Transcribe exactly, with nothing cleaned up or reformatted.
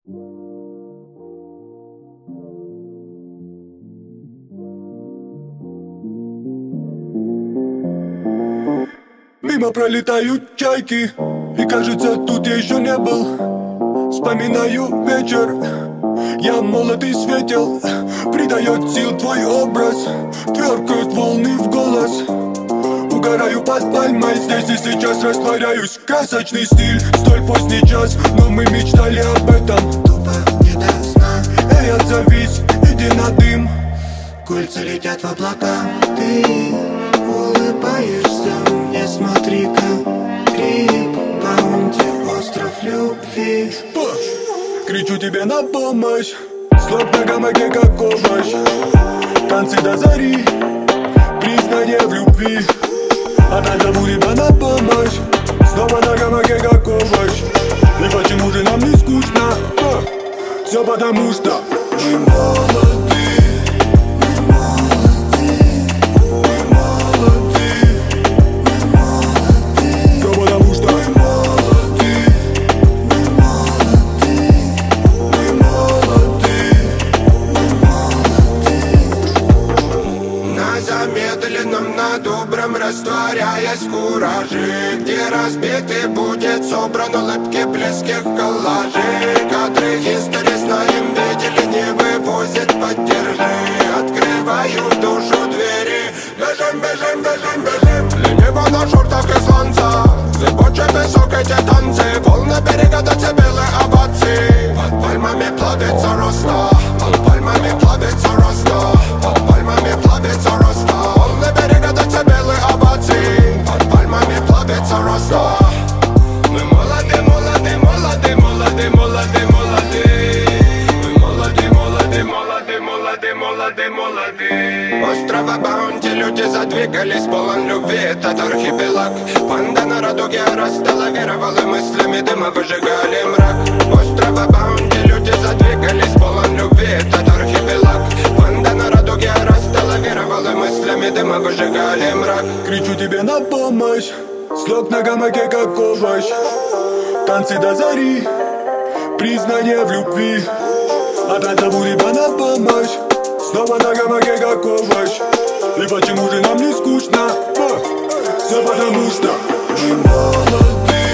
Мимо пролетают чайки, и кажется, тут я еще не был. Вспоминаю вечер, я молод и светел. Придает сил твой образ, тверкают волны в голос. Угораю под пальмой, здесь и сейчас растворяюсь. Красочный стиль, столь поздний час, но мы мечтали об этом. Тупо не до сна. Эй, отзовись, иди на дым. Кольца летят в облака. Ты улыбаешься мне, смотри-ка. Трип, баунти, остров любви. Кричу тебе на помощь, слог на гамаке как овощ. Танцы до зари, признание в любви. Опять зову тебя на помощь, снова на гамаке как овощ. И почему же нам не скучно? Все потому что мы молоды. На добром растворяясь в кураже, где разбитый будет собран улыбки близких коллажей. Кадры истории знаем, видели, не вывозят, поддержи. Открываю в душу двери, бежим, бежим, бежим, бежим. Лениво на шортах и сланца, зыбучий песок, эти танцы. Волны берега до белые овации. Под пальмами плавится роста, под пальмами плавится роста, под пальмами плавится роста. Волны берега до белые овации. Под пальмами плавится роста. Мы молоды, молоды, молоды, молоды, молоды, молоды. Мы молоды, молоды, молоды, молоды, молоды, молоды. Острова Баунти люди задвигались, полон любви, этот архипелаг. Панда на радуге расталавировала, мыслями дыма выжигали мрак. Острова Баунти люди задвигались, полон любви, этот архипелаг. Панда на радуге расталавировала, мыслями дыма выжигали мрак. Кричу тебе на помощь, слог на гамаке как овощ. Танцы до зари, признание в любви. Опять зову тебя на помощь, снова на гамаке как овощ. И почему же нам не скучно? Все потому что мы молоды.